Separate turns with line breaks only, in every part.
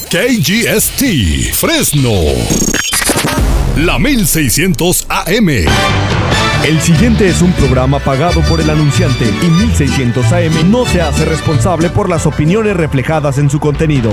KGST, Fresno. La 1600 AM.
El siguiente es un programa pagado por el anunciante y 1600 AM no se hace responsable por las opiniones reflejadas en su contenido.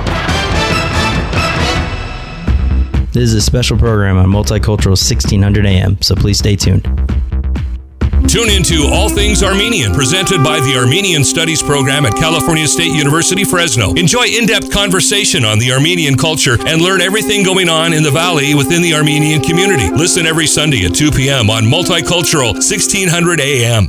This is a special program on Multicultural 1600 AM, so please stay tuned.
Tune into All Things Armenian, presented by the Armenian Studies Program at California State University, Fresno. Enjoy in-depth conversation on the Armenian culture and learn everything going on in the Valley within the Armenian community. Listen every Sunday at 2 p.m. on Multicultural 1600 AM.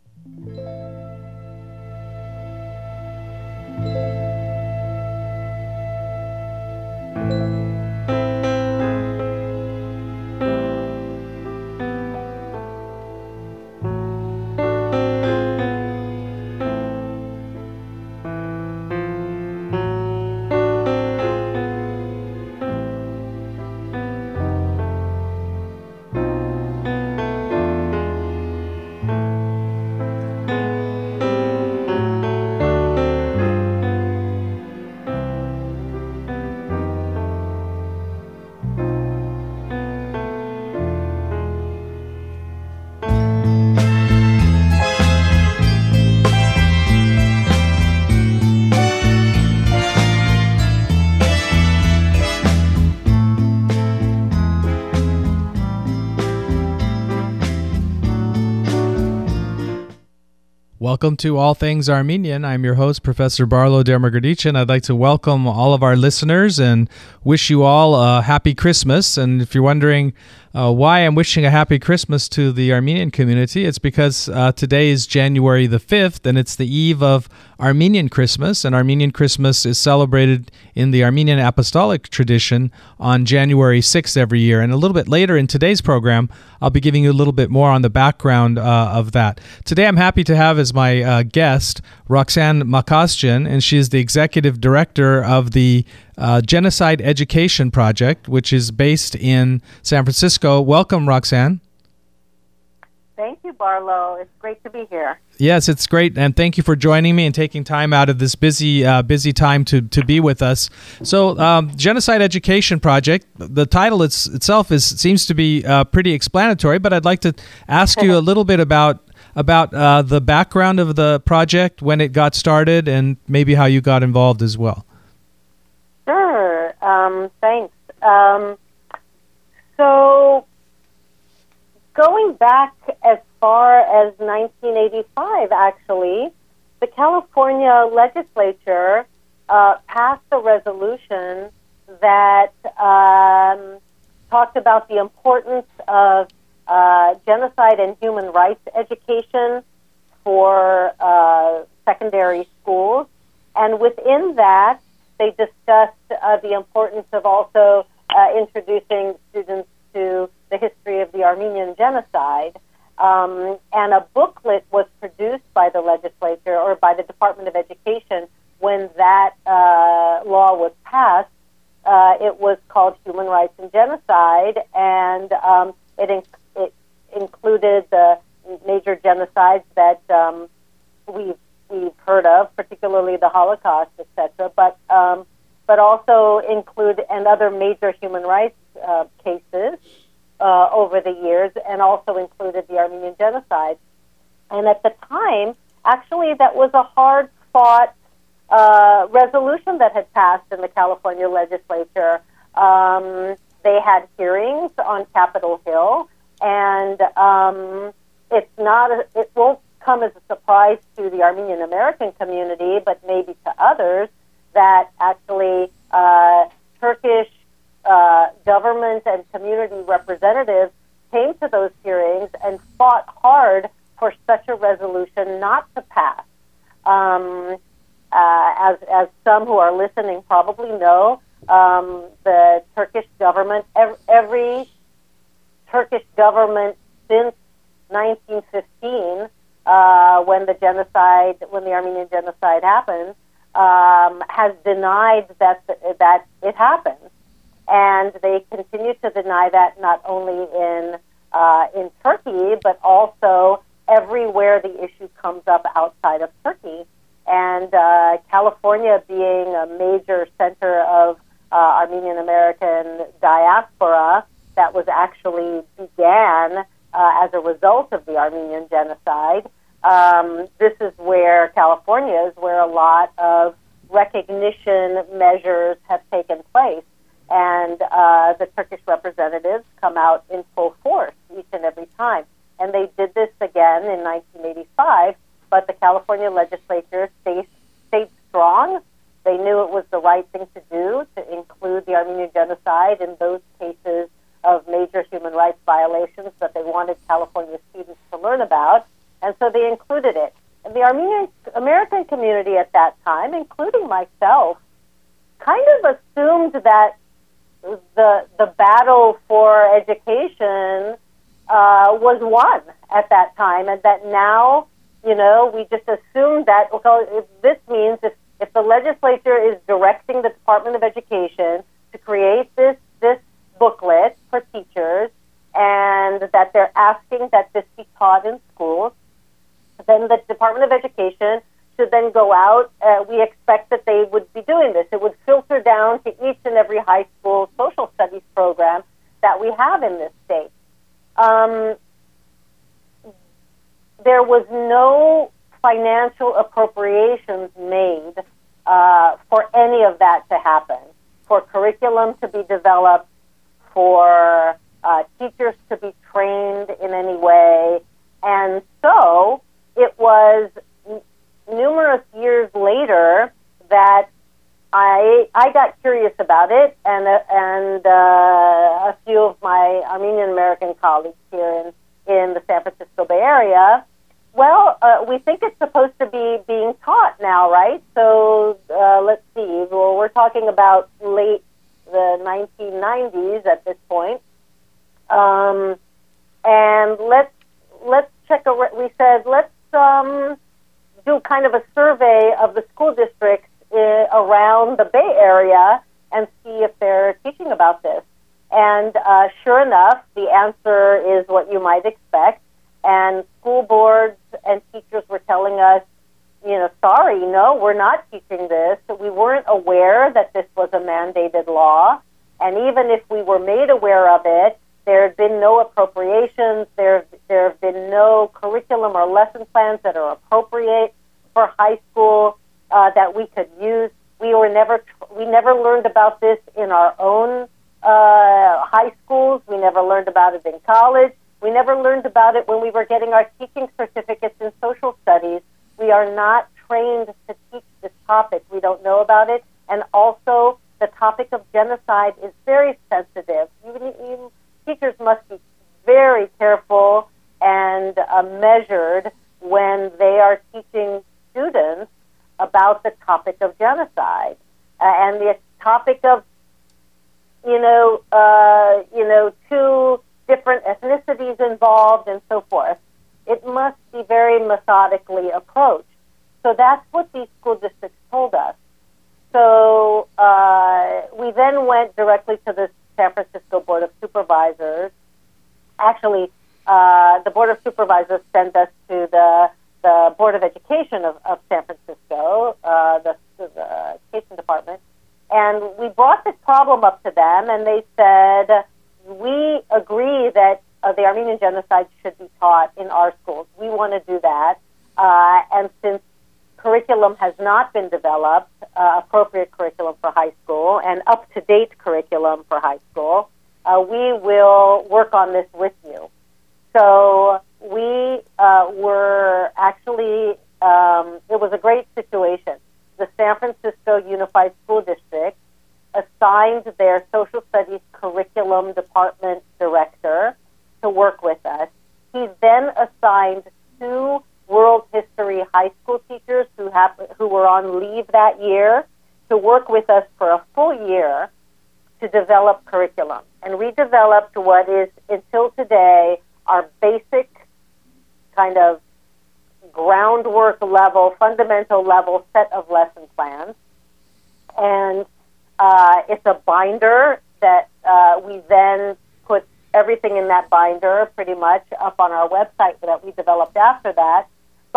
Welcome to All Things Armenian. I'm your host, Professor Barlow Dermagadic, and I'd like to welcome all of our listeners and wish you all a happy Christmas. And if you're wondering why I'm wishing a happy Christmas to the Armenian community, it's because today is January the 5th, and it's the eve of Armenian Christmas, and Armenian Christmas is celebrated in the Armenian Apostolic tradition on January 6th every year. And a little bit later in today's program, I'll be giving you a little bit more on the background of that. Today, I'm happy to have as my guest Roxanne Makasjian, and she is the executive director of the Genocide Education Project, which is based in San Francisco. Welcome, Roxanne.
Thank you, Barlow. It's great to be here.
Yes, it's great, and thank you for joining me and taking time out of this busy time to be with us. So, Genocide Education Project, the title itself seems to be pretty explanatory, but I'd like to ask you a little bit about the background of the project, when it got started, and maybe how you got involved as well.
Sure. Thanks. So, going back as far as 1985, actually, the California legislature passed a resolution that talked about the importance of genocide and human rights education for secondary schools. And within that, they discussed the importance of also introducing students to the history of the Armenian genocide. And a booklet was produced by the legislature or by the Department of Education when that law was passed. It was called Human Rights and Genocide, and it included the major genocides that we've heard of, particularly the Holocaust, etc. But also include and other major human rights cases over the years, and also included the Armenian genocide. And at the time, actually, that was a hard-fought resolution that had passed in the California legislature. They had hearings on Capitol Hill, and it won't come as a surprise to the Armenian American community, but maybe to others, that actually Turkish government and community representatives came to those hearings and fought hard for such a resolution not to pass. As some who are listening probably know, the Turkish government, every Turkish government since 1915, when the Armenian genocide happened, has denied that it happened. And they continue to deny that not only in Turkey, but also everywhere the issue comes up outside of Turkey. And California being a major center of Armenian American diaspora that was actually began as a result of the Armenian genocide, this is where California is where a lot of recognition measures have taken place. And the Turkish representatives come out in full force each and every time. And they did this again in 1985, but the California legislature stayed strong. They knew it was the right thing to do to include the Armenian genocide in those cases of major human rights violations that they wanted California students to learn about, and so they included it. And the Armenian American community at that time, including myself, kind of assumed that the battle for education was won at that time, and that now, we just assume that, this means if the legislature is directing the Department of Education to create this booklet for teachers, and that they're asking that this be taught in schools, then the Department of Education should then go out. We expect that they would be doing this. It would filter down to each and every high school social studies program that we have in this state. There was no financial appropriations made for any of that to happen, for curriculum to be developed, for teachers to be trained in any way. And so it was numerous years later that I got curious about it, and a few of my Armenian American colleagues here in the San Francisco Bay Area. Well, we think it's supposed to be being taught now, right? So let's see. Well, we're talking about late the 1990s at this point, and let's check. We said let's do kind of a survey of the school districts around the Bay Area and see if they're teaching about this. And sure enough, the answer is what you might expect. And school boards and teachers were telling us, sorry, no, we're not teaching this. We weren't aware that this was a mandated law. And even if we were made aware of it, there had been no appropriations. There have been no curriculum or lesson plans that are appropriate for high school that we could use. We never learned about this in our own high schools. We never learned about it in college. We never learned about it when we were getting our teaching certificates in social studies. We are not trained to teach this topic. We don't know about it. And also, the topic of genocide is very sensitive. Teachers must be very careful and measured when they are teaching students about the topic of genocide and the topic of, two different ethnicities involved and so forth. It must be very methodically approached. So that's what these school districts told us. So we then went directly to the San Francisco Board of Supervisors. Actually, the Board of Supervisors sent us to the Board of Education of San Francisco, the education department, and we brought this problem up to them, and they said, we agree that the Armenian genocide should be taught in our schools. We want to do that, and since curriculum has not been developed, appropriate curriculum for high school and up-to-date curriculum for high school, we will work on this with you. So we were actually, it was a great situation. The San Francisco Unified School District assigned their social studies curriculum department director to work with us. He then assigned 2 world history high school teachers who were on leave that year to work with us for a full year to develop curriculum. And we developed what is, until today, our basic kind of groundwork level, fundamental level set of lesson plans. And it's a binder that we then put everything in that binder pretty much up on our website that we developed after that.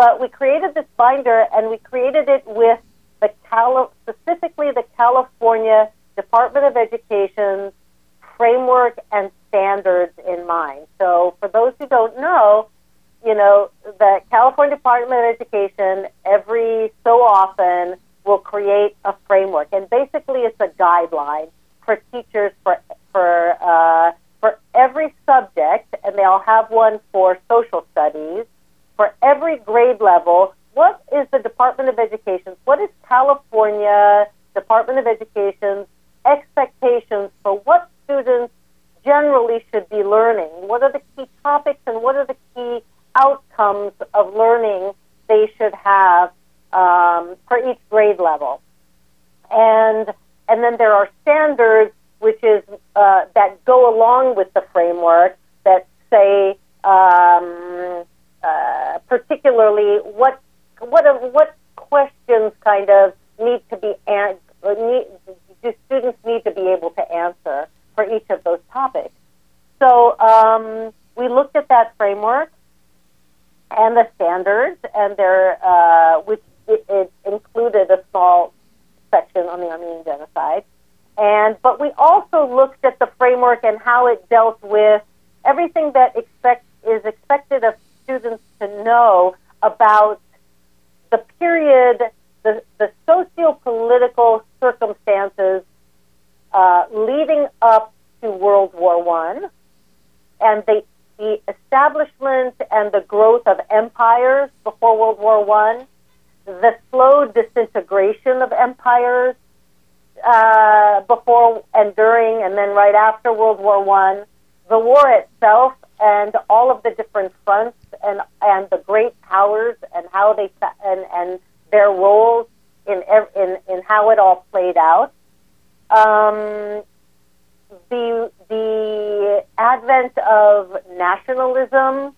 But we created this binder, and we created it with specifically the California Department of Education's framework and standards in mind. So for those who don't know, the California Department of Education every so often will create a framework, and basically it's a guideline for teachers for every subject, and they'll have one for social studies. For every grade level, what is the Department of Education, what is California Department of Education's expectations for what students generally should be learning? What are the key topics and what are the key outcomes of learning they should have for each grade level? And then there are standards which is that go along with the framework that say particularly what questions kind of need to be do students need to be able to answer for each of those topics. So we looked at that framework and the standards, and which it included a small section on the Armenian genocide. But we also looked at the framework and how it dealt with everything that is expected of students to know about the period, the socio-political circumstances leading up to World War I, and the establishment and the growth of empires before World War I, the slow disintegration of empires before and during and then right after World War I, the war itself and all of the different fronts and the great powers and how they and their roles in how it all played out. The advent of nationalism,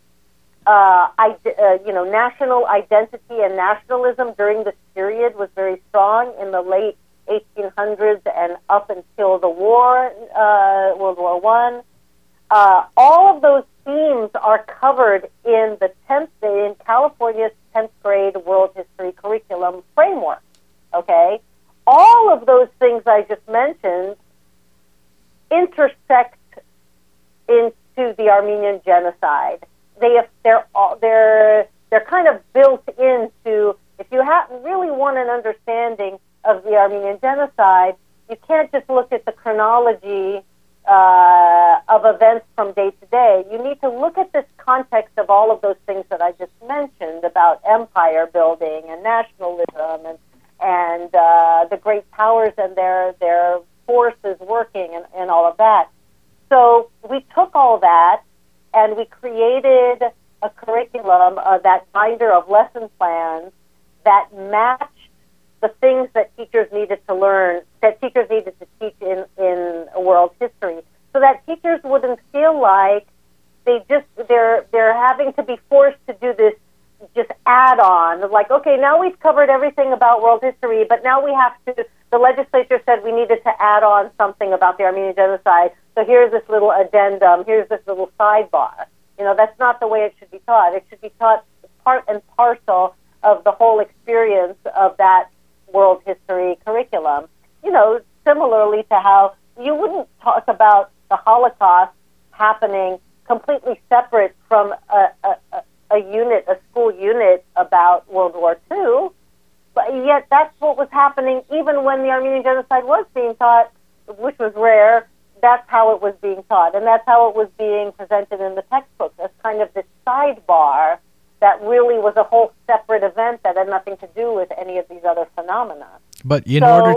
national identity and nationalism during this period was very strong in the late 1800s and up until the war, World War I. All of those themes are covered in in California's 10th grade world history curriculum framework. Okay, all of those things I just mentioned intersect into the Armenian genocide. They're kind of built into. If you really want an understanding of the Armenian genocide, you can't just look at the chronology of events from day to day. You need to look at this context of all of those things that I just mentioned about empire building and nationalism and the great powers and their forces working and all of that. So we took all that and we created a curriculum, that binder of lesson plans that matched the things that teachers needed to learn, that teachers needed to teach in world history, so that teachers wouldn't feel like they're having to be forced to do this just add on, like, okay, now we've covered everything about world history, but now we have to, the legislature said we needed to add on something about the Armenian genocide, so here's this little addendum, here's this little sidebar. That's not the way it should be taught. It should be taught part and parcel of the whole experience of that world history curriculum. Similarly to how you wouldn't talk about the Holocaust happening completely separate from a school unit about World War II, but yet that's what was happening even when the Armenian genocide was being taught, which was rare. That's how it was being taught, and that's how it was being presented in the textbook as kind of this sidebar that really was a whole separate event that had nothing to do with any of these other phenomena.
But in order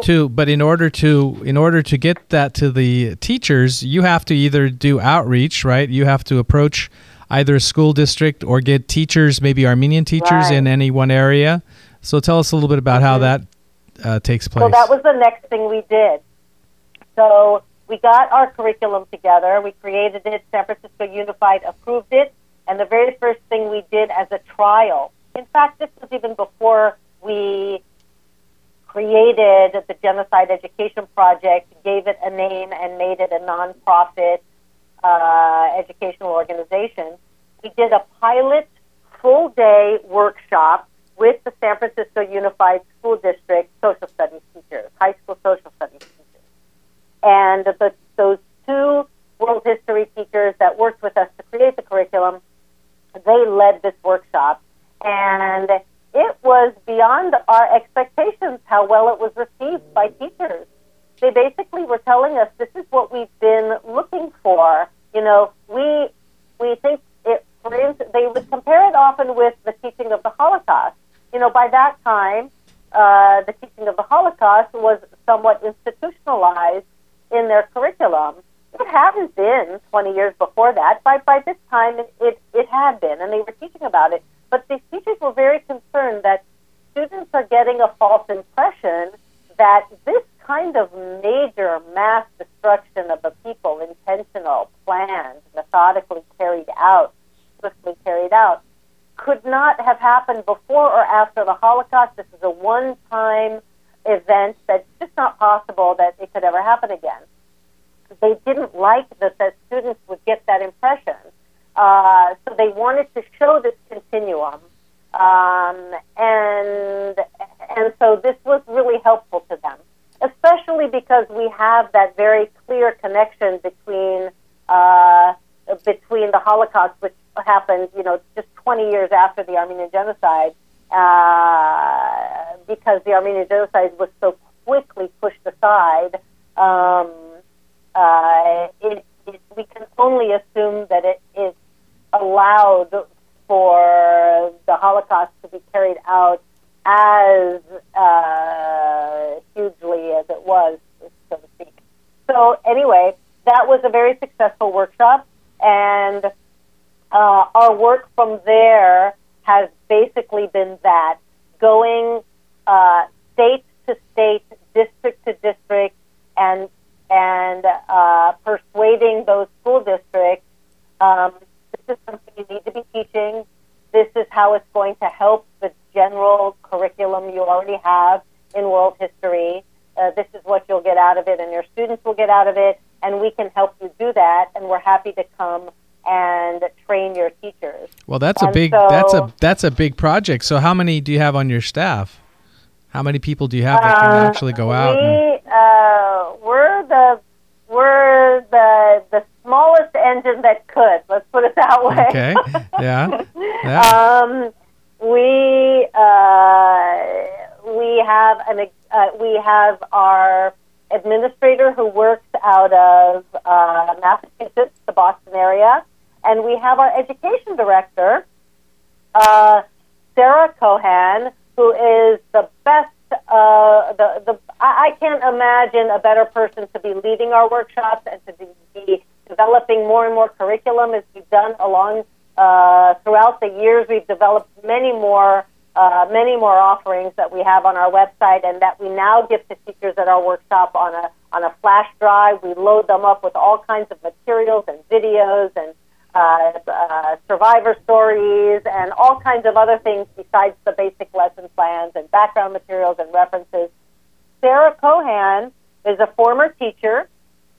to get that to the teachers, you have to either do outreach, right? You have to approach either a school district or get teachers, maybe Armenian teachers in any one area. So tell us a little bit about how that takes place.
So that was the next thing we did. So we got our curriculum together. We created it. San Francisco Unified approved it. And the very first thing we did as a trial, in fact, this was even before we created the Genocide Education Project, gave it a name, and made it a nonprofit educational organization. We did a pilot full-day workshop with the San Francisco Unified School District social studies teachers, high school social studies teachers. And those two world history teachers that worked with us to create the curriculum, they led this workshop. And it was beyond our expectations how well it was received by teachers. They basically were telling us, this is what we've been looking for. You know, we think it, for instance, they would compare it often with the teaching of the Holocaust. You know, by that time, the teaching of the Holocaust was somewhat institutionalized in their curriculum. It hadn't been 20 years before that. By this time, it had been, and they were teaching about it. But these teachers were very concerned that students are getting a false impression that this kind of major mass destruction of a people, intentional, planned, methodically carried out, swiftly carried out, could not have happened before or after the Holocaust. This is a one-time event that's just not possible that it could ever happen again. They didn't like that students would get that impression. So they wanted to show this continuum. And so this was really helpful to them, especially because we have that very clear connection between the Holocaust, which happened, you know, just 20 years after the Armenian Genocide, because the Armenian Genocide was so quickly pushed aside. We can only assume that it is allowed for the Holocaust to be carried out as hugely as it was, so to speak. So anyway, that was a very successful workshop, and our work from there has basically been that, going state to state, district to district, and persuading those school districts, this is something you need to be teaching. This is how it's going to help the general curriculum you already have in world history. This is what you'll get out of it, and your students will get out of it, and we can help you do that, and we're happy to come and train your teachers.
Well, that's a big project. So how many do you have on your staff? How many people do you have that can actually go out?
We're the smallest engine that could. Let's put it that way.
Okay. Yeah.
We have our administrator who works out of Massachusetts, the Boston area, and we have our education director, Sarah Cohan, who is the best. I can't imagine a better person to be leading our workshops and to be developing more and more curriculum as we've done along throughout the years. We've developed many more offerings that we have on our website and that we now give to teachers at our workshop on a flash drive. We load them up with all kinds of materials and videos and survivor stories and all kinds of other things besides the basic lesson plans and background materials and references. Sarah Cohan is a former teacher,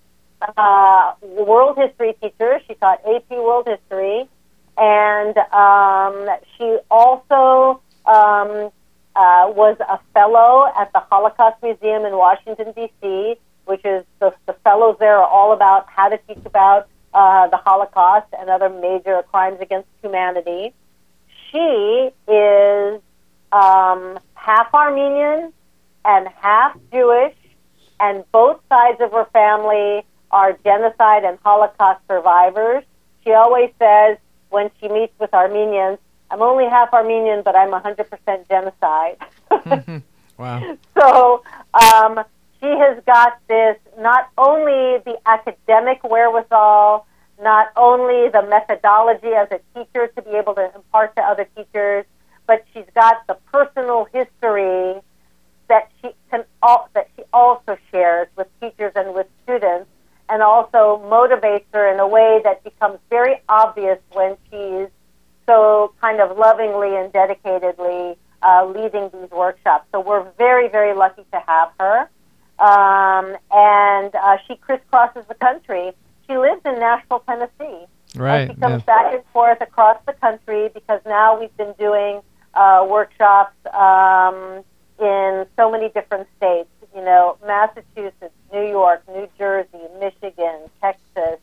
world history teacher. She taught AP World History, and she also was a fellow at the Holocaust Museum in Washington, D.C., which is the fellows there are all about how to teach about the Holocaust and other major crimes against humanity. She is half Armenian and half Jewish, and both sides of her family are genocide and Holocaust survivors. She always says when she meets with Armenians, I'm only half Armenian, but I'm 100% genocide.
Wow.
So she has got this, not only the academic wherewithal, not only the methodology as a teacher to be able to impart to other teachers, but she's got the personal history that she also shares with teachers and with students, and also motivates her in a way that becomes very obvious when she's so kind of lovingly and dedicatedly leading these workshops. So we're very, very lucky to have her. And she crisscrosses the country. She lives in Nashville, Tennessee,
Right.
And she comes back and forth across the country because now we've been doing workshops in so many different states. You know, Massachusetts, New York, New Jersey, Michigan, Texas,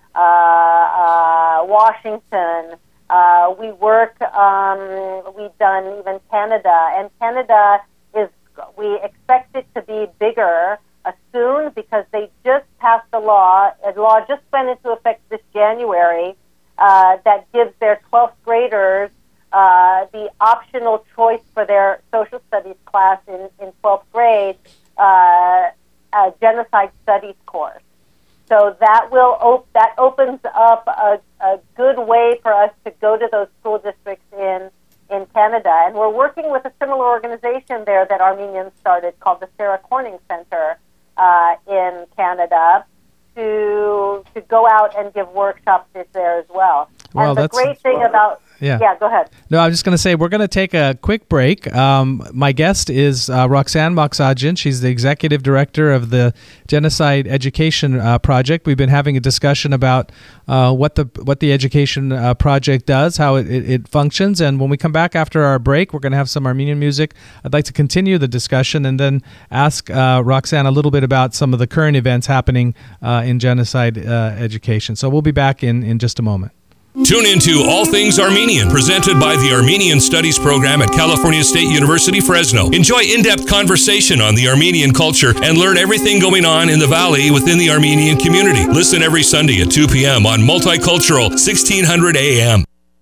Washington. We work, we've done even Canada. And Canada we expect it to be bigger soon because they just passed a law. A law just went into effect this January that gives their 12th graders the optional choice for their social studies class in 12th grade, a genocide studies course. So that opens up a good way for us to go to those school districts in Canada. And we're working with a similar organization there that Armenians started called the Sarah Corning Center in Canada to go out and give workshops there as well.
Well,
and the great thing about... Yeah, go ahead.
No, I'm just going to say we're going to take a quick break. My guest is Roxanne Maksudjian. She's the executive director of the Genocide Education Project. We've been having a discussion about what the education project does, how it functions, and when we come back after our break, we're going to have some Armenian music. I'd like to continue the discussion and then ask Roxanne a little bit about some of the current events happening in genocide education. So we'll be back in just a moment.
Tune into All Things Armenian, presented by the Armenian Studies Program at California State University, Fresno. Enjoy in-depth conversation on the Armenian culture and learn everything going on in the Valley within the Armenian community. Listen every Sunday at 2 p.m. on Multicultural 1600 AM.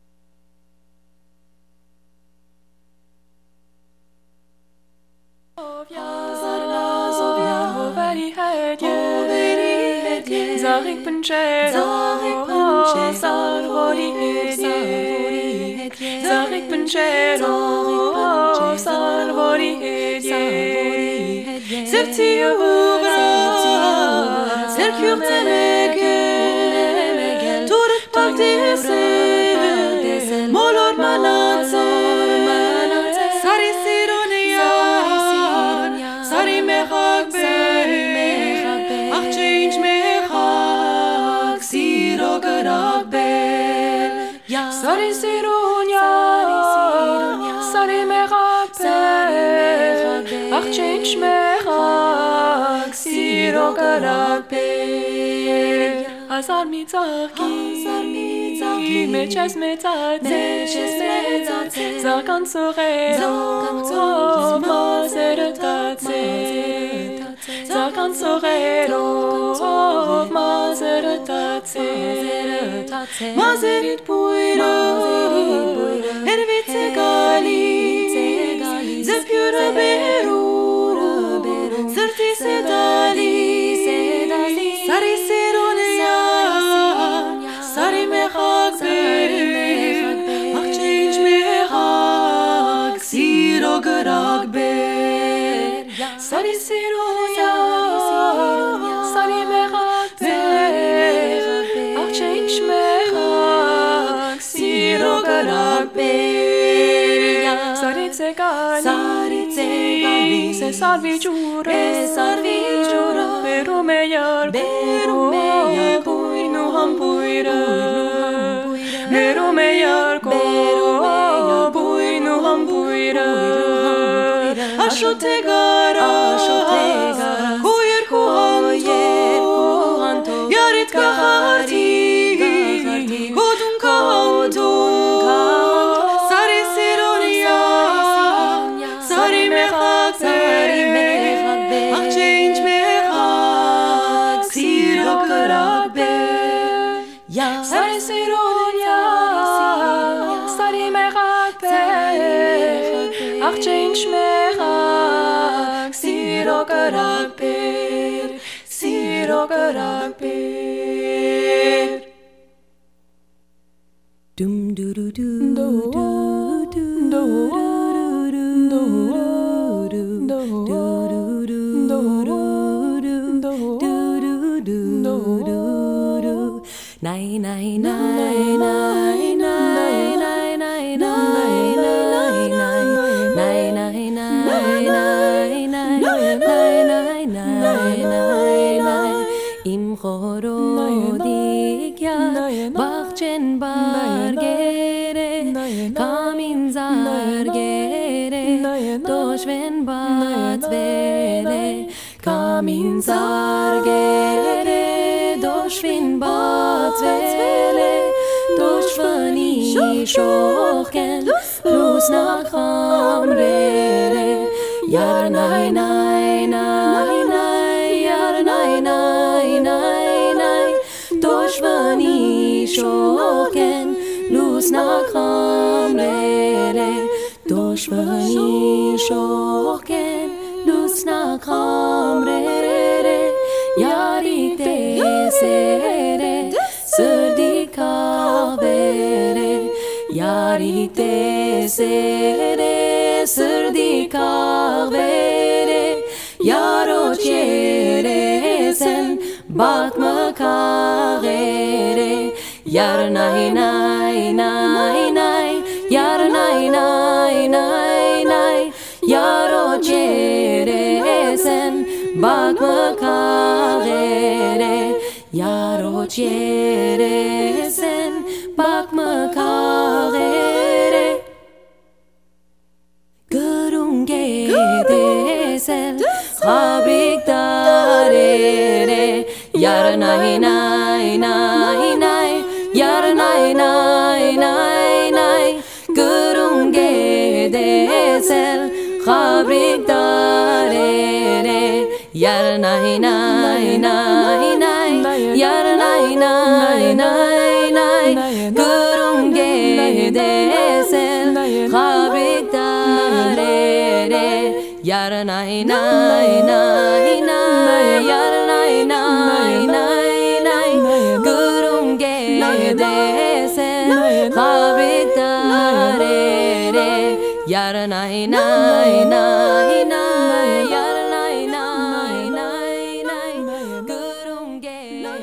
Zarik Punchero, Salvori Hedye, Zarik Punchero, Salvori Hedye, Septi Uvra, Serkur Temegel, Turut Pagdese, Molor Manatse, Sari Sironia, Sari Mechagbe, Ach change me. Sari Sirunya, Sari Merape, Ach change Mechag, Siro Garape, Azar Mitzaki, Meches Metzatze, Zakan Sorero, Mazeretatze, Zakan Sorero, Mazeretatze, Mazerit Puiro, Ervitze Gali, Zepyura Beru, Zerti Sedali, Sari Sironia, Sari Mechagbe, Ach change Mechag, Siro Garagbe, Sari Sironia, Sari Mechagbe, Ach change Mechag, Siro Garagbe, Sari Tsegali, Se Salvi Jura, Beru Meyar, Puinu Hampuira, Beru Meyar, Puinu Hampuira, Ashote Gara, Kuyer Kuhanto, Yarit Kahati, Kodun Kahanto, Sari Sironia, Sari Mechagbe, Ach change Mechag, Siro Garagbe, Sari Sironia, Sari Mechagbe, Ach change Mechag, Siro Garagbe, Siro Garagbe. Dum do do do do do do do Nai nai nai nai nai nai nai Im choro digya bach zargere doshvin batvele doshvani shochen luz nach hamrere yar nay nay nay nay yar nay nay nay nay doshvani shochen luz nach hamrere doshvani shochen luz nach hamrere yari tesere sırdi kahvere yari tesere sırdi kahvere yaro çere sen bakma kahvere yar nay nay nay nay yar nay nay nay nay yaro çere sen bakma kahvere yaro çere sen bakma kahvere görünge desel fabrik darere yar nay nay nay nay yar nay nay nay nay görünge desel fabrik darere yar nay nay nay nay yar nay nay nay nay görünge desel fabrik darere yar nay nay nay nay yar nay nay nay nay görünge desel fabrik darere yar nay nay nay nay yar nay nay nay nay görünge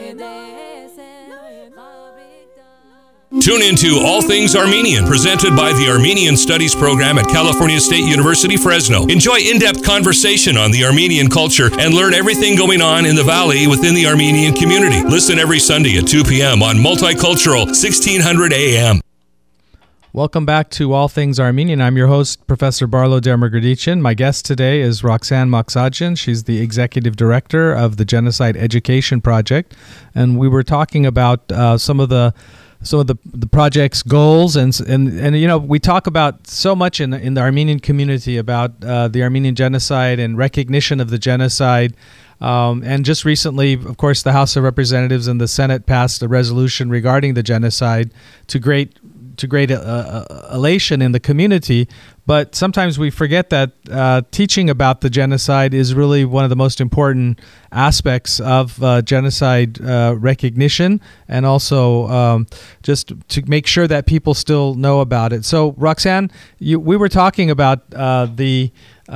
desel fabrik darere.
Tune into All Things Armenian, presented by the Armenian Studies program at California State University, Fresno. Enjoy in-depth conversation on the Armenian culture and learn everything going on in the Valley within the Armenian community. Listen every Sunday at 2 p.m. on Multicultural 1600 AM.
Welcome back to All Things Armenian. I'm your host, Professor Barlow Dermagradichin. My guest today is Roxanne Maksudjian. She's the Executive Director of the Genocide Education Project. And we were talking about some of the project's goals, and you know, we talk about so much in the Armenian community about the Armenian genocide and recognition of the genocide. And just recently, of course, the House of Representatives and the Senate passed a resolution regarding the genocide to great elation in the community. But sometimes we forget that teaching about the genocide is really one of the most important aspects of genocide recognition, and also just to make sure that people still know about it. So, Roxanne, we were talking about the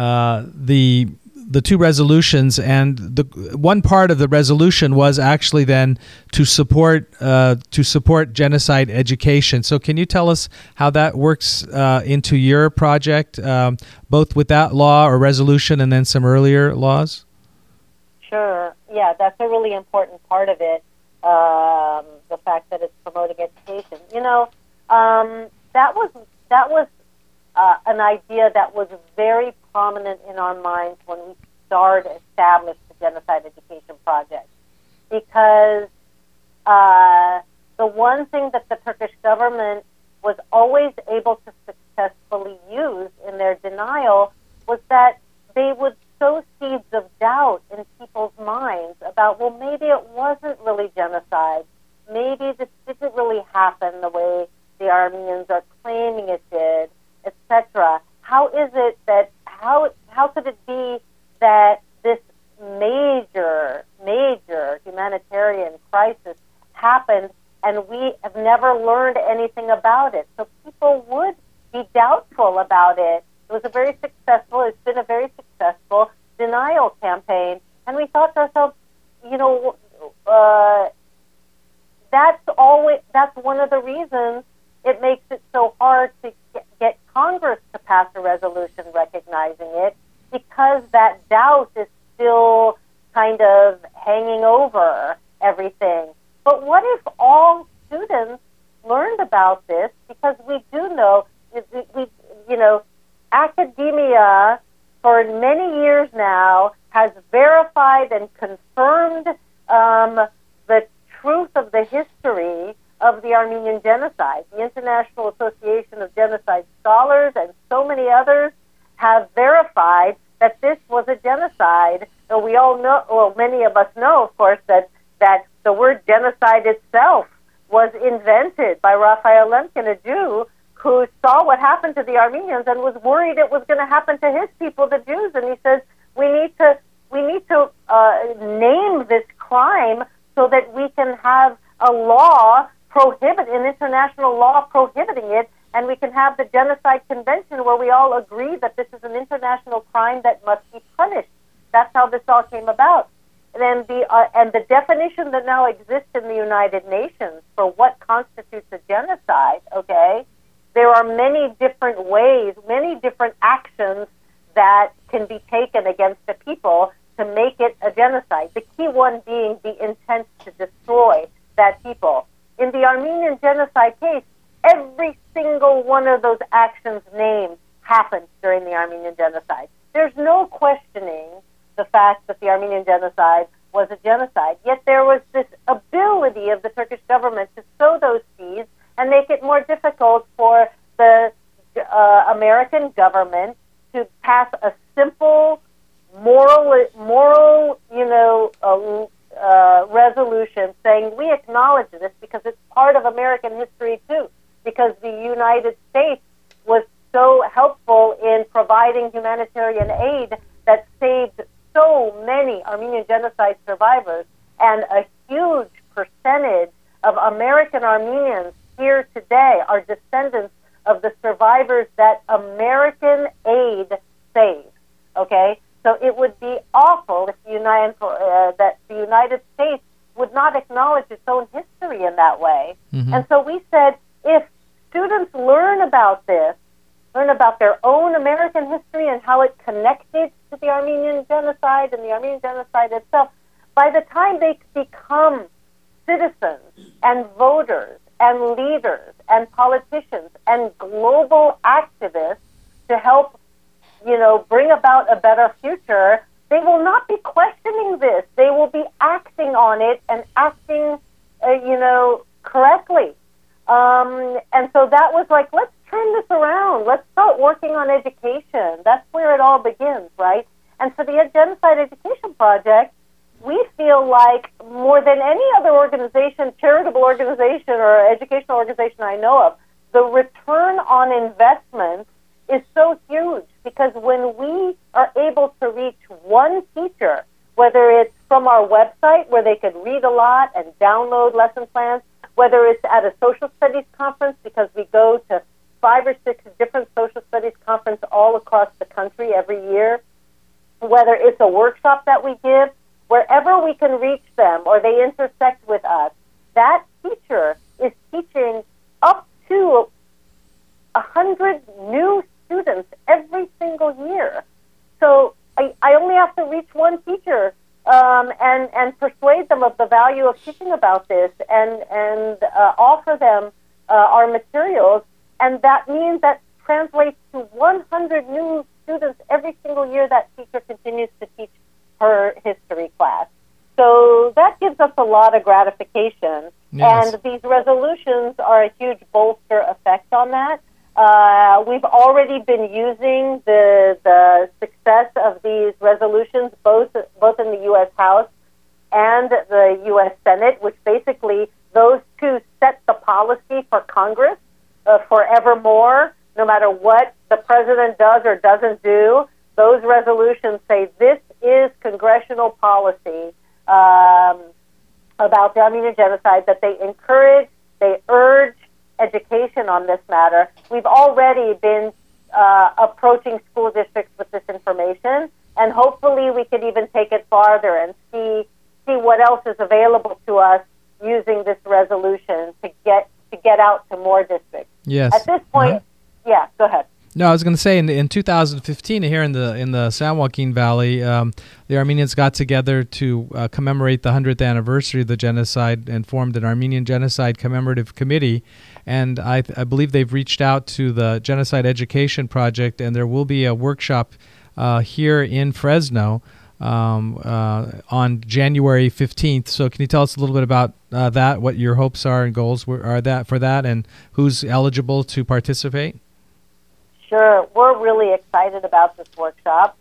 two resolutions, and the one part of the resolution was actually then to support genocide education. So can you tell us how that works into your project, both with that law or resolution and then some earlier laws?
Sure. Yeah, that's a really important part of it, the fact that it's promoting education. You know, that was an idea that was very prominent in our minds when we established the Genocide Education Project, because the one thing that the Turkish government was always able to successfully use in their denial was that they would sow seeds of doubt in people's minds about, well, maybe it wasn't really genocide, maybe this didn't really happen the way the Armenians are claiming it did, etc. How is it that, how could it be that this major humanitarian crisis happened and we have never learned anything about it? So people would be doubtful about it. It's been a very successful denial campaign. And we thought to ourselves, you know, that's one of the reasons it makes it so hard to get Congress to pass a resolution recognizing it, because that doubt is still kind of hanging over everything. But what if all students learned about this? Because we do know, academia for many years now, has verified and confirmed the truth of the history of the Armenian genocide. The International Association of Genocide Scholars and so many others have verified that this was a genocide. And we all know, well, many of us know, of course, that the word genocide itself was invented by Raphael Lemkin, a Jew, who saw what happened to the Armenians and was worried it was going to happen to his people, the Jews. And he says, we need to name this crime so that we can have a law an international law prohibiting it, and we can have the Genocide Convention where we all agree that this is an international crime that must be punished. That's how this all came about. And the definition that now exists in the United Nations for what constitutes a genocide, okay, there are many different ways, many different actions that can be taken against a people to make it a genocide. The key one being the intent to destroy that people. In the Armenian genocide case, every single one of those actions named happened during the Armenian genocide. There's no questioning the fact that the Armenian genocide was a genocide. Yet there was this ability of the Turkish government to sow those seeds and make it more difficult for the American government to pass a simple, moral, resolution saying we acknowledge this because it's part of American history too, because the United States was so helpful in providing humanitarian aid that saved so many Armenian genocide survivors, and a huge percentage of American Armenians here today are descendants of the survivors that American aid saved. Okay? So it would be awful if that the United States would not acknowledge its own history in that way. Mm-hmm. And so we said, if students learn about this, learn about their own American history and how it connected to the Armenian genocide and the Armenian genocide itself, by the time they become citizens and voters and leaders and politicians and global activists to help bring about a better future, they will not be questioning this. They will be acting on it and acting, correctly. And so that was like, let's turn this around. Let's start working on education. That's where it all begins, right? And for the Genocide Education Project, we feel like more than any other organization, charitable organization or educational organization I know of, the return on investment is so huge, because when we are able to reach one teacher, whether it's from our website where they could read a lot and download lesson plans, whether it's at a social studies conference, because we go to 5 or 6 different social studies conferences all across the country every year, whether it's a workshop that we give, wherever we can reach them or they intersect with us, that teacher is teaching up to 100 new students every single year. So I only have to reach one teacher and persuade them of the value of teaching about this and offer them our materials, and that means that translates to 100 new students every single year that teacher continues to teach her history class. So that gives us a lot of gratification. Yes. And these resolutions are a huge bolster effect on that. We've already been using the success of these resolutions both in the U.S. House and the U.S. Senate, which basically those two set the policy for Congress forevermore. No matter what the president does or doesn't do, those resolutions say this is congressional policy about the Armenian genocide, that they encourage, they urge education on this matter. We've already been approaching school districts with this information, and hopefully we could even take it farther and see what else is available to us using this resolution to get out to more districts.
Yes.
At this point, yeah, go ahead.
No, I was going to say in 2015 here in the San Joaquin Valley, the Armenians got together to commemorate the 100th anniversary of the genocide and formed an Armenian Genocide Commemorative Committee. And I believe they've reached out to the Genocide Education Project, and there will be a workshop here in Fresno on January 15th. So can you tell us a little bit about that, what your hopes are and goals are that for that, and who's eligible to participate?
Sure. We're really excited about this workshop.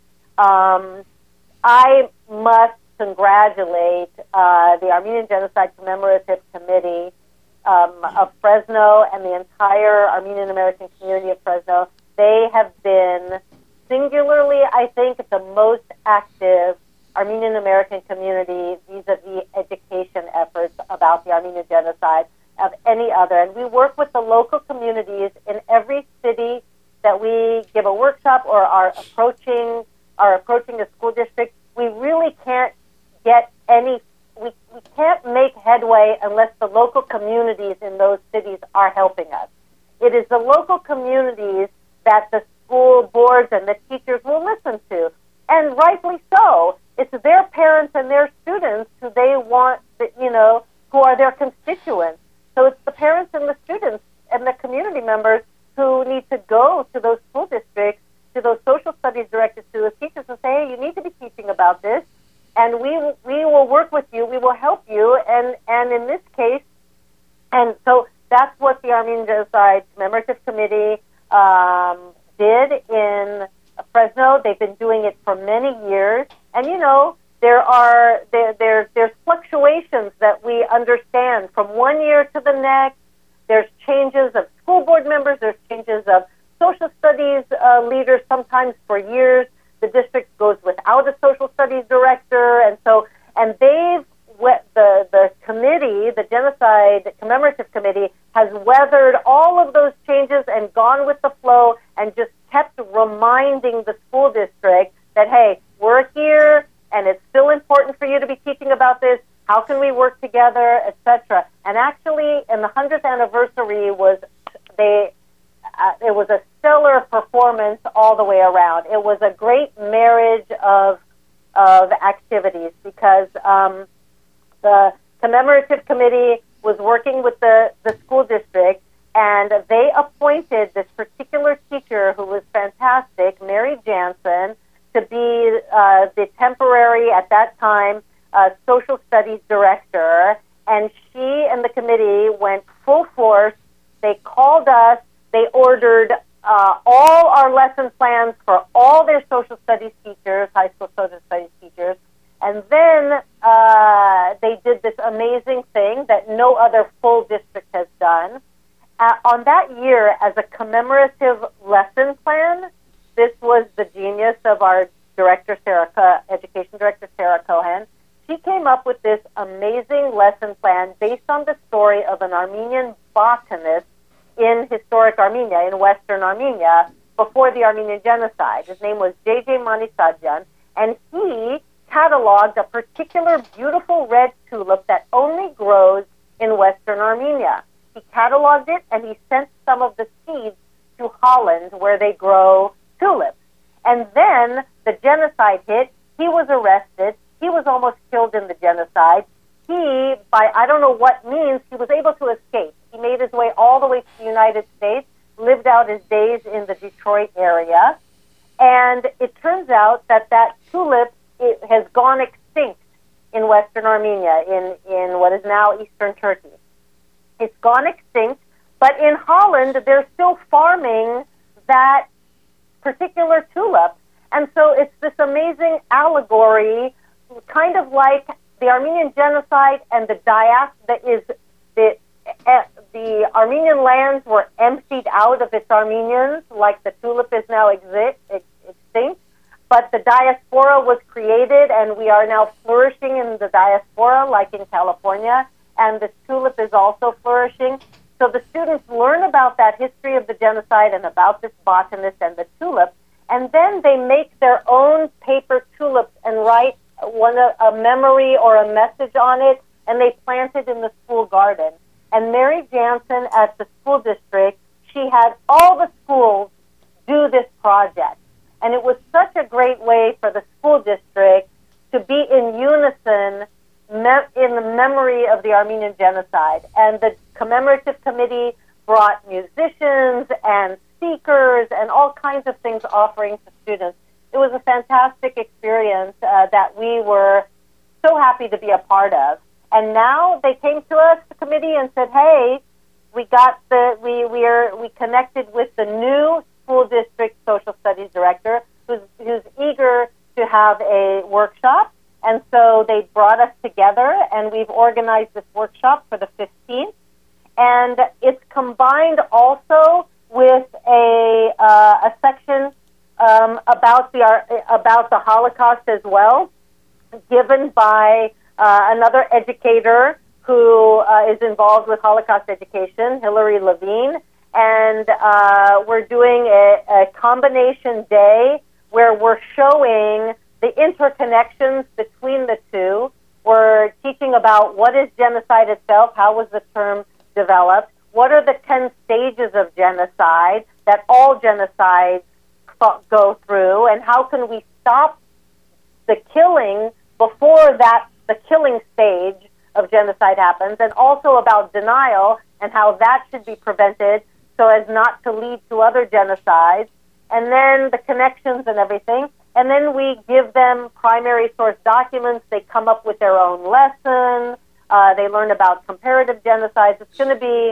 I must congratulate the Armenian Genocide Commemorative Committee of Fresno and the entire Armenian American community of Fresno. They have been singularly, I think, the most active Armenian American community vis-a-vis education efforts about the Armenian Genocide of any other. And we work with the local communities in every city that we give a workshop or are approaching a school district. We really can't get we can't make headway unless the local communities in those cities are helping us. It is the local communities that the school boards and the teachers will listen to, and rightly so. It's their parents and their students who they want, who are their constituents. So it's the parents and the students and the community members who need to go to those school districts, to those social studies directors, to those teachers, and say, hey, you need to be teaching about this, and we will work with you, we will help you, and in this case, and so that's what the Armenian Genocide Commemorative Committee did in Fresno. They've been doing it for many years, and there's fluctuations that we understand from one year to the next. There's changes of school board members, there's changes of social studies leaders, sometimes for years. The district goes without a social studies director, and the committee, the Genocide Commemorative Committee, has weathered all of those changes and gone with the flow and just kept reminding the school district that, hey, we're here and it's still important for you to be teaching about this. How can we work together, etc. And actually, in the 100th anniversary it was a stellar performance all the way around. It was a great marriage of activities because the commemorative committee was working with the school district, and they appointed this particular teacher who was fantastic, Mary Jansen, to be the temporary, at that time, social studies director. And she and the committee went full force. They called us. They ordered all our lesson plans for all their social studies teachers, high school social studies teachers. And then they did this amazing thing that no other full district has done. On that year, as a commemorative lesson plan, this was the genius of our director, education director, Sarah Cohen. She came up with this amazing lesson plan based on the story of an Armenian botanist in historic Armenia, in Western Armenia, before the Armenian Genocide. His name was J.J. Manisadyan, and he cataloged a particular beautiful red tulip that only grows in Western Armenia. He cataloged it, and he sent some of the seeds to Holland, where they grow tulips. And then the genocide hit. He was arrested. He was almost killed in the genocide. He, by I don't know what means, he was able to escape. He made his way all the way to the United States, lived out his days in the Detroit area, and it turns out that tulip has gone extinct in Western Armenia, in what is now Eastern Turkey. It's gone extinct, but in Holland, they're still farming that particular tulip. And so it's this amazing allegory, kind of like the Armenian Genocide and the diaspora is the Armenian lands were emptied out of its Armenians, like the tulip is now extinct, but the diaspora was created, and we are now flourishing in the diaspora, like in California, and the tulip is also flourishing. So the students learn about that history of the genocide and about this botanist and the tulip, and then they make their own paper tulips and write a memory or a message on it, and they plant it in the school garden. And Mary Jansen at the school district, she had all the schools do this project. And it was such a great way for the school district to be in unison in the memory of the Armenian Genocide. And the commemorative committee brought musicians and speakers and all kinds of things offering to students. it was a fantastic experience that we were so happy to be a part of. And now they came to us, the committee, and said, "Hey, we connected with the new school district social studies director, who's eager to have a workshop." And so they brought us together, and we've organized this workshop for the 15th. And it's combined also with a section about the Holocaust as well, given by another educator who is involved with Holocaust education, Hillary Levine. And we're doing a combination day where we're showing the interconnections between the two. We're teaching about what is genocide itself, how was the term developed, what are the 10 stages of genocide that all genocides go through, and how can we stop the killing before the killing stage of genocide happens, and also about denial and how that should be prevented so as not to lead to other genocides, and then the connections and everything. And then we give them primary source documents. They come up with their own lesson. They learn about comparative genocides. It's going to be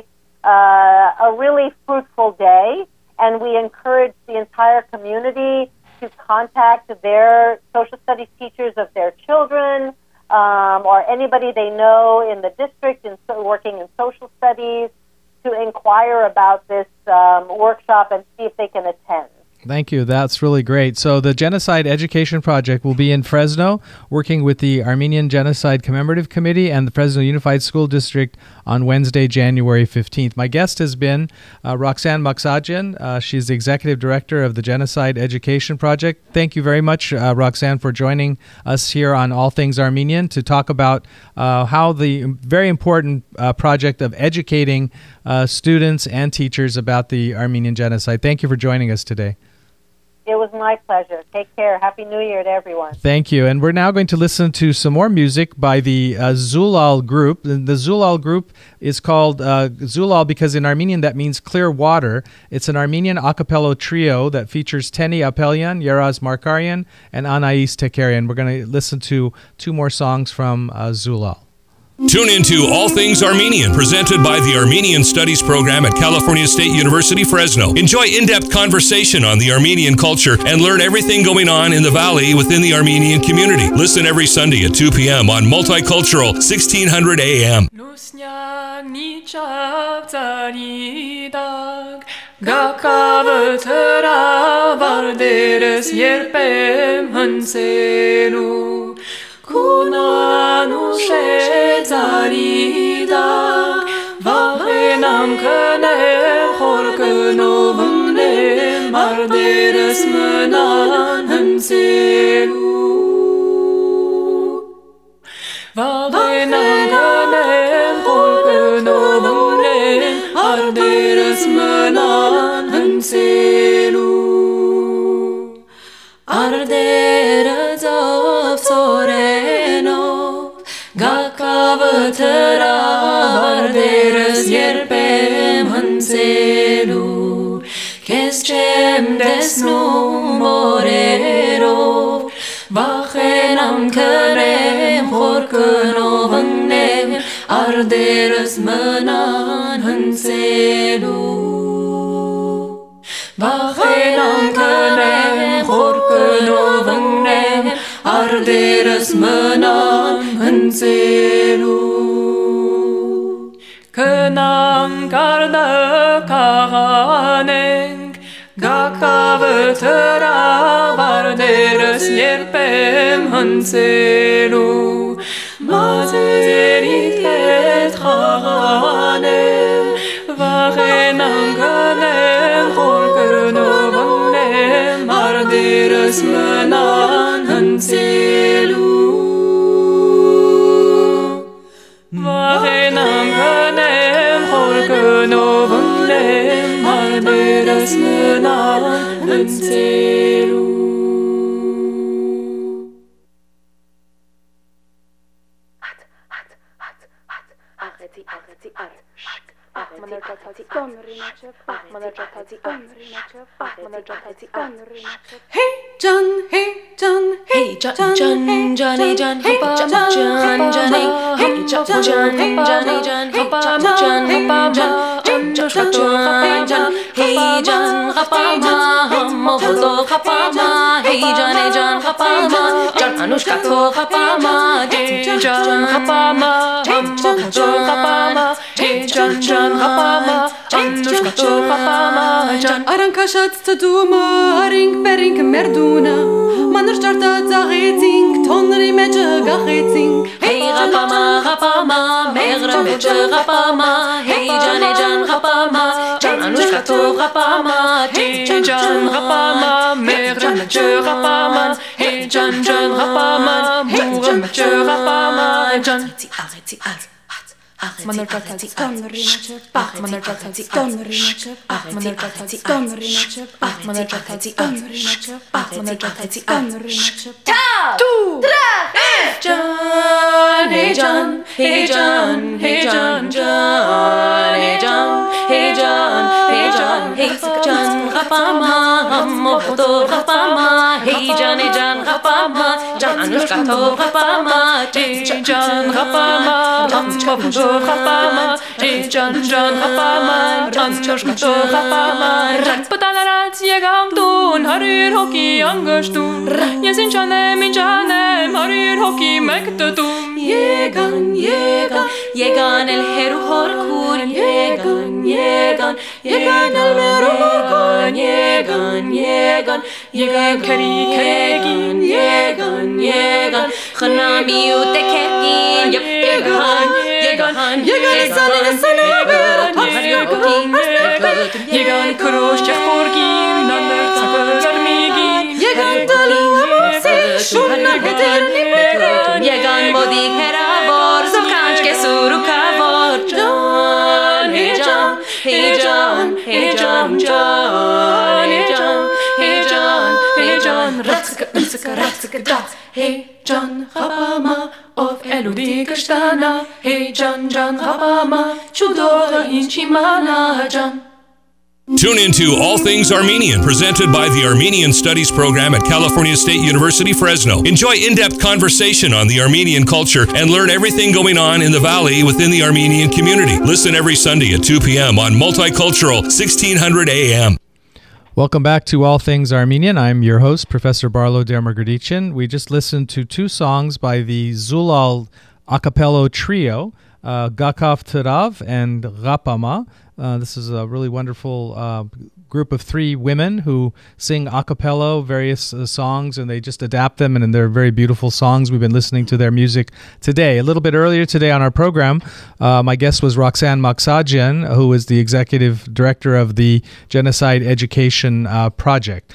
a really fruitful day, and we encourage the entire community to contact their social studies teachers of their children, or anybody they know in the district working in social studies, to inquire about this workshop and see if they can attend.
Thank you. That's really great. So the Genocide Education Project will be in Fresno, working with the Armenian Genocide Commemorative Committee and the Fresno Unified School District on Wednesday, January 15th. My guest has been Roxanne Maksadjian. She's the Executive Director of the Genocide Education Project. Thank you very much, Roxanne, for joining us here on All Things Armenian to talk about how the very important project of educating students and teachers about the Armenian genocide. Thank you for joining us today.
It was my pleasure. Take care. Happy New Year to everyone.
Thank you. And we're now going to listen to some more music by the Zulal group. The Zulal group is called Zulal because in Armenian that means clear water. It's an Armenian a cappella trio that features Teni Apelyan, Yeraz Markarian, and Anais Tekerian. We're going to listen to two more songs from Zulal.
Tune into All Things Armenian, presented by the Armenian Studies Program at California State University, Fresno. Enjoy in-depth conversation on the Armenian culture and learn everything going on in the Valley within the Armenian community. Listen every Sunday at 2 p.m. on Multicultural, 1600 a.m.
Kunanu shezarida Vaghenam kane Khorkno vungne Marderes menan hanselu Vaghenam kane Khorkno vungne Marderes menan hanselu Arderes of Soreno Gakavathara Arderes yerpem hanselu Keschem desnu morero Vachenam karem Khorkno vangne Arderes manan hanselu Vachenam karem Khorkno vangne Arderes manan hanselu Könam karda kahaneng Gakavathara Arderes yerpem hanselu Mazerit et chahanem Vachenam kanem Khorkno vangne Arderes manan hanselu Vachenam kanem Khorkno vangne Arderes manan hanselu Hey John, hey John, hey John, John, Johnny John, Hoppa, John, Johnny, hey John, Johnny John, Hoppa, John, John, Joshua, John, hey John, Hoppa, Mohodo, Hoppa, hey Johnny John, Hoppa, John Anushka, Hoppa, hey John, Hoppa, Mohodo, Hoppa, hey John, Hoppa, Anushka, Hoppa, John Arankashat Taduma, Aring Bering Merduna. Man starta zageting, tonri meje gageting. Hey rapama, megre meje rapama. Hey Jan rapama, Jan Anushka to rapama. Hey Jan rapama, megre meje rapama. Hey Jan rapama, megre meje rapama. Jan arrêtez. Manarjatati Tonrinache, Manarjatati Tonrinache, Manarjatati Tonrinache, Manarjatati Tonrinache, Manarjatati Tonrinache. Ta! Tu! Tra! John, hey John, hey John, hey John, John, hey John, hey John, hey John, hey John, Rapama, Mohodo Rapama, hey John, Rapama, John Anushka to Rapama, hey John, Rapama, Mohodo Rapama, John Rapama, John Joshua Rapama, Ratpatanarat Yegangtun, Harir Hoki Angestun, Yesin Chanem in Chanem, Harir Hoki Mektatum, Yegan El Heru Horkun, Yegan El Meru Horkun, Yegan Keri Kegin, Yegan Khanami Utekegin, Yegan Sanen Yegan Kurosh Borgin, Nander Zagarmigin, Yegan Talu Shunna Geter Yegan Modi Heravor, Zokanchke Surukavor, John, hey John, hey John, hey John, John, hey John, hey John, hey John, Ratzika, hey John, Rapama, of Elodie Kastana, hey John, Rapama, Chudora in Chimana, John.
Tune into All Things Armenian, presented by the Armenian Studies Program at California State University, Fresno. Enjoy in-depth conversation on the Armenian culture and learn everything going on in the Valley within the Armenian community. Listen every Sunday at 2 p.m. on Multicultural 1600 AM.
Welcome back to All Things Armenian. I'm your host, Professor Barlow Dermagerdichin. We just listened to two songs by the Zulal a cappella trio, Gakaf Terav and Rapama. This is a really wonderful group of three women who sing a cappella various songs, and they just adapt them, and they're very beautiful songs. We've been listening to their music today. A little bit earlier today on our program, my guest was Roxanne Maksajian, who is the executive director of the Genocide Education Project.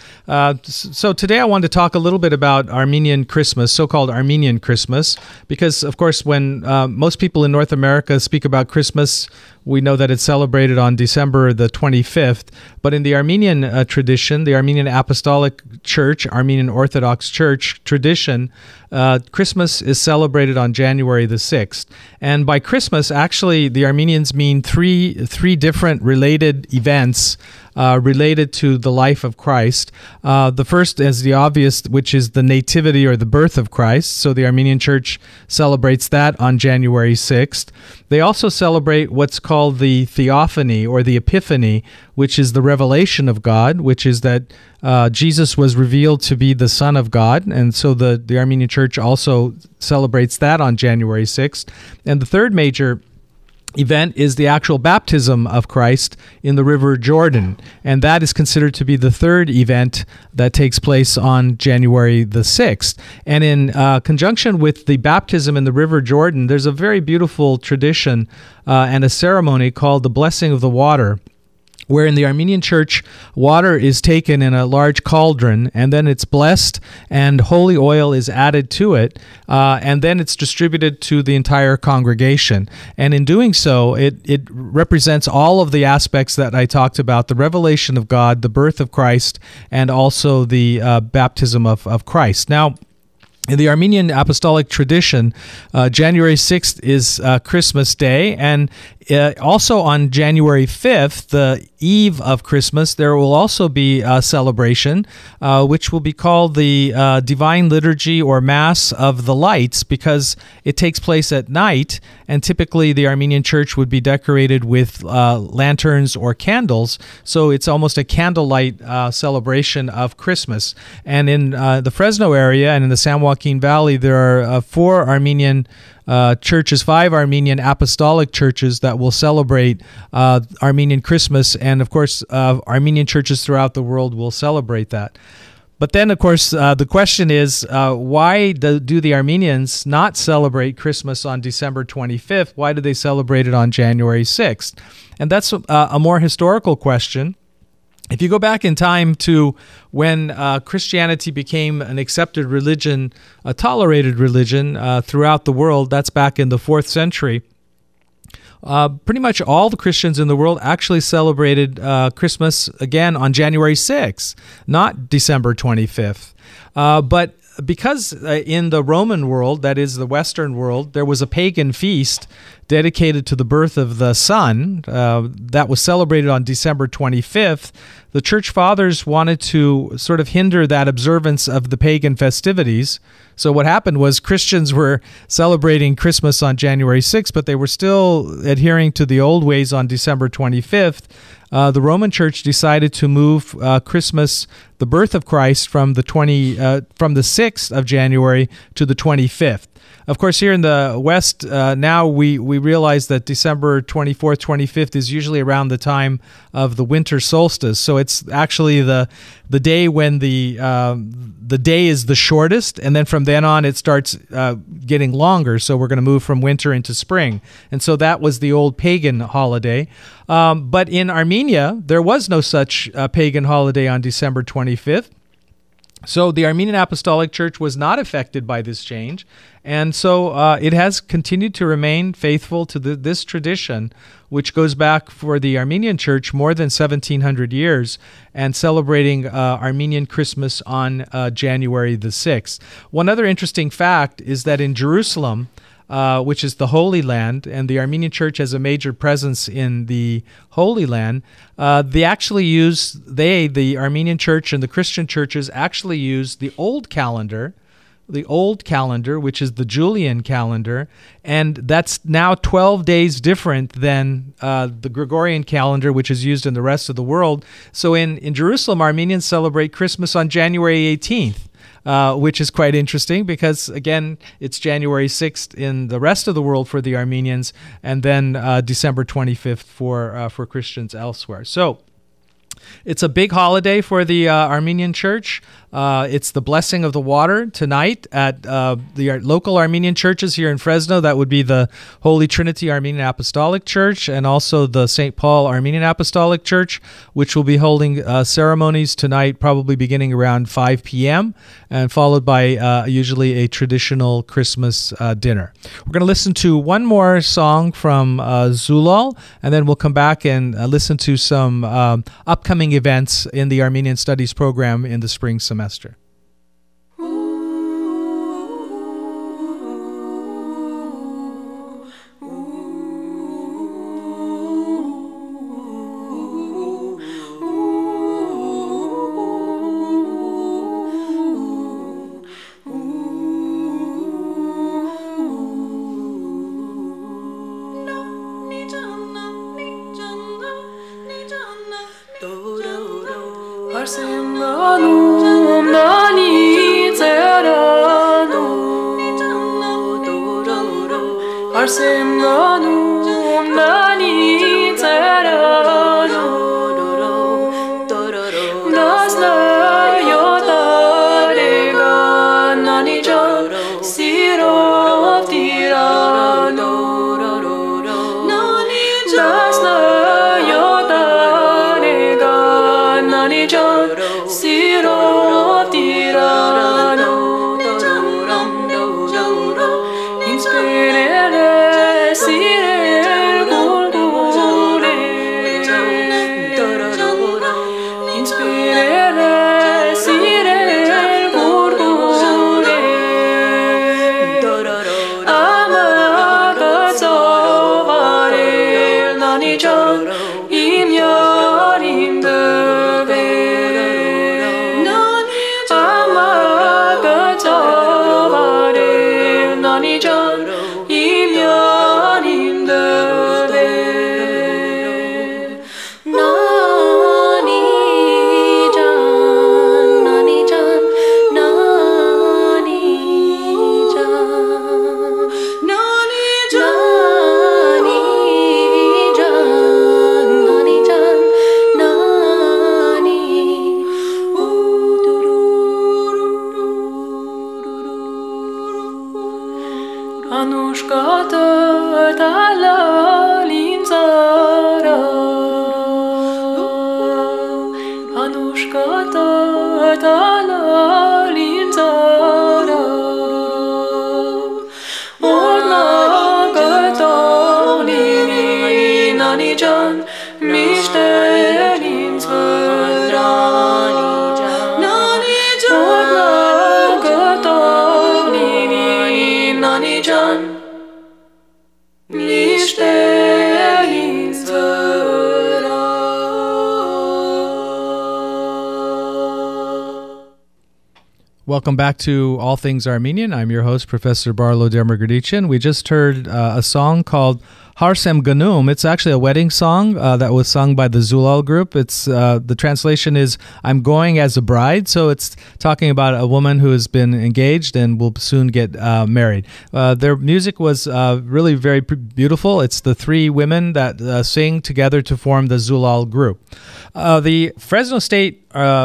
So today I wanted to talk a little bit about Armenian Christmas, so-called Armenian Christmas, because, of course, when most people in North America speak about Christmas, we know that it's celebrated on December the 25th, but in the Armenian tradition, the Armenian Apostolic Church, Armenian Orthodox Church tradition, Christmas is celebrated on January the 6th. And by Christmas, actually, the Armenians mean three different related events related to the life of Christ. The first is the obvious, which is the nativity or the birth of Christ. So the Armenian Church celebrates that on January 6th. They also celebrate what's called the Theophany or the Epiphany, which is the revelation of God, which is that Jesus was revealed to be the Son of God. And so the Armenian Church also celebrates that on January 6th. And the third major event is the actual baptism of Christ in the River Jordan, and that is considered to be the third event that takes place on January the 6th. And in conjunction with the baptism in the River Jordan, there's a very beautiful tradition and a ceremony called the Blessing of the Water, where in the Armenian Church, water is taken in a large cauldron, and then it's blessed, and holy oil is added to it, and then it's distributed to the entire congregation. And in doing so, it represents all of the aspects that I talked about, the revelation of God, the birth of Christ, and also the baptism of Christ. Now, in the Armenian Apostolic tradition, January 6th is Christmas Day, and Also on January 5th, the eve of Christmas, there will also be a celebration, which will be called the Divine Liturgy or Mass of the Lights, because it takes place at night, and typically the Armenian Church would be decorated with lanterns or candles, so it's almost a candlelight celebration of Christmas. And in the Fresno area and in the San Joaquin Valley, there are 4 Armenian churches, 5 Armenian apostolic churches that will celebrate Armenian Christmas, and of course Armenian churches throughout the world will celebrate that. But then, of course, the question is, why do the Armenians not celebrate Christmas on December 25th? Why do they celebrate it on January 6th? And that's a more historical question. If you go back in time to when Christianity became an accepted religion, a tolerated religion throughout the world, that's back in the 4th century, pretty much all the Christians in the world actually celebrated Christmas again on January 6th, not December 25th. But because in the Roman world, that is the Western world, there was a pagan feast dedicated to the birth of the sun that was celebrated on December 25th, the church fathers wanted to sort of hinder that observance of the pagan festivities. So what happened was Christians were celebrating Christmas on January 6th, but they were still adhering to the old ways on December 25th. The Roman Church decided to move Christmas, the birth of Christ, from the 6th of January to the 25th. Of course, here in the West, now we realize that December 24th, 25th is usually around the time of the winter solstice. So it's actually the day when the day is the shortest, and then from then on it starts getting longer. So we're going to move from winter into spring. And so that was the old pagan holiday. But in Armenia, there was no such pagan holiday on December 25th. So the Armenian Apostolic Church was not affected by this change, and so it has continued to remain faithful to this tradition, which goes back for the Armenian Church more than 1,700 years, and celebrating Armenian Christmas on January the 6th. One other interesting fact is that in Jerusalem, which is the Holy Land, and the Armenian Church has a major presence in the Holy Land, the Armenian Church and the Christian churches actually use the old calendar, which is the Julian calendar, and that's now 12 days different than the Gregorian calendar, which is used in the rest of the world. So in Jerusalem, Armenians celebrate Christmas on January 18th. Which is quite interesting because, again, it's January 6th in the rest of the world for the Armenians, and then December 25th for Christians elsewhere. So it's a big holiday for the Armenian Church. It's the blessing of the water tonight at the local Armenian churches here in Fresno. That would be the Holy Trinity Armenian Apostolic Church and also the St. Paul Armenian Apostolic Church, which will be holding ceremonies tonight, probably beginning around 5 p.m. and followed by usually a traditional Christmas dinner. We're going to listen to one more song from Zulal, and then we'll come back and listen to some upcoming events in the Armenian Studies program in the spring semester.
Nani-jan, Mishte-nin's Nani-jan, Nani-jan, Nani-jan, Mishte-nin's
Welcome back to All Things Armenian. I'm your host, Professor Barlo Dermagerdician. We just heard a song called Harsem Ganum. It's actually a wedding song that was sung by the Zulal group. It's the translation is "I'm going as a bride," so it's talking about a woman who has been engaged and will soon get married. Their music was really very beautiful. It's the three women that sing together to form the Zulal group. The Fresno State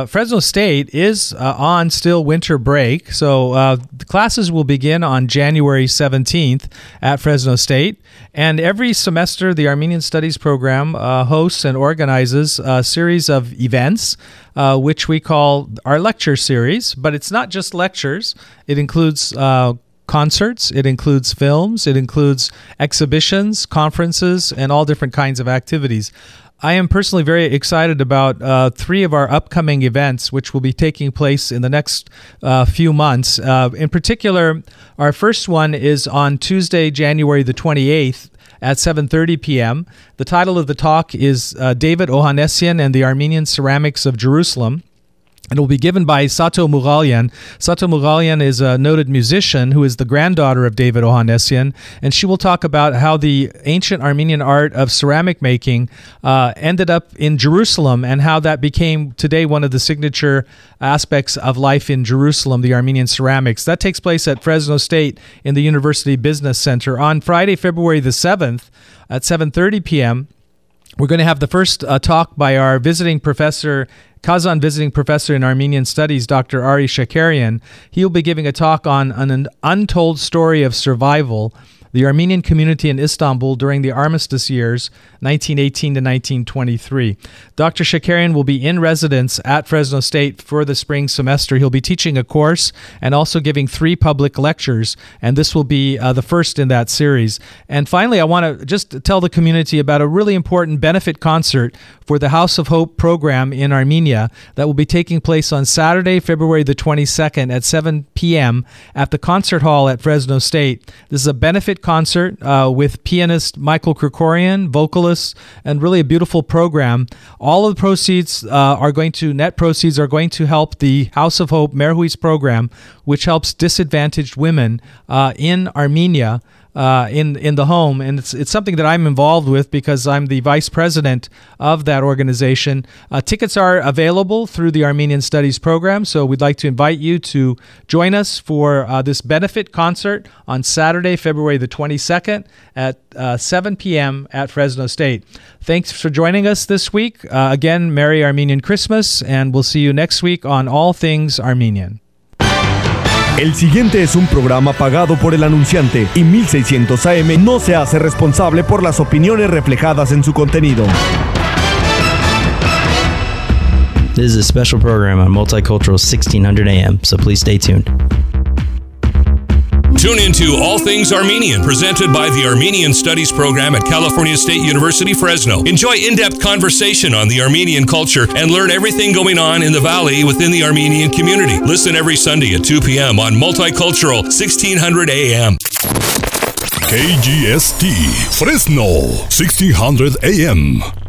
is on still winter break, so the classes will begin on January 17th at Fresno State. And every semester, the Armenian Studies program hosts and organizes a series of events, which we call our lecture series. But it's not just lectures. It includes concerts, it includes films, it includes exhibitions, conferences, and all different kinds of activities. I am personally very excited about three of our upcoming events, which will be taking place in the next few months. In particular, our first one is on Tuesday, January the 28th at 7:30 p.m. The title of the talk is David Ohanessian and the Armenian Ceramics of Jerusalem. It will be given by Sato Mughalyan. Sato Mughalyan is a noted musician who is the granddaughter of David Ohanessian, and she will talk about how the ancient Armenian art of ceramic making ended up in Jerusalem and how that became today one of the signature aspects of life in Jerusalem, the Armenian ceramics. That takes place at Fresno State in the University Business Center on Friday, February the 7th at 7:30 p.m. We're going to have the first talk by our Kazan visiting professor in Armenian Studies, Dr. Ari Shakarian. He'll be giving a talk on an untold story of survival, the Armenian community in Istanbul during the armistice years, 1918 to 1923. Dr. Shakarian will be in residence at Fresno State for the spring semester. He'll be teaching a course and also giving 3 public lectures, and this will be the first in that series. And finally, I want to just tell the community about a really important benefit concert for the House of Hope program in Armenia that will be taking place on Saturday, February the 22nd at 7 p.m. at the concert hall at Fresno State. This is a benefit concert with pianist Michael Krikorian, vocalists, and really a beautiful program. All of the proceeds net proceeds are going to help the House of Hope Merhuis program, which helps disadvantaged women in Armenia in the home, and it's something that I'm involved with because I'm the vice president of that organization. Tickets are available through the Armenian Studies program, so we'd like to invite you to join us for this benefit concert on Saturday, February the 22nd at 7 p.m. at Fresno State. Thanks for joining us this week. Again, Merry Armenian Christmas, and we'll see you next week on All Things Armenian.
El siguiente es un programa pagado por el anunciante y 1600 AM no se hace responsable por las opiniones reflejadas en su contenido.
This is a special program on Multicultural 1600 AM, so please stay tuned.
Tune into All Things Armenian, presented by the Armenian Studies program at California State University, Fresno. Enjoy in-depth conversation on the Armenian culture and learn everything going on in the Valley within the Armenian community. Listen every Sunday at 2 p.m. on Multicultural 1600 AM.
KGST, Fresno, 1600 AM.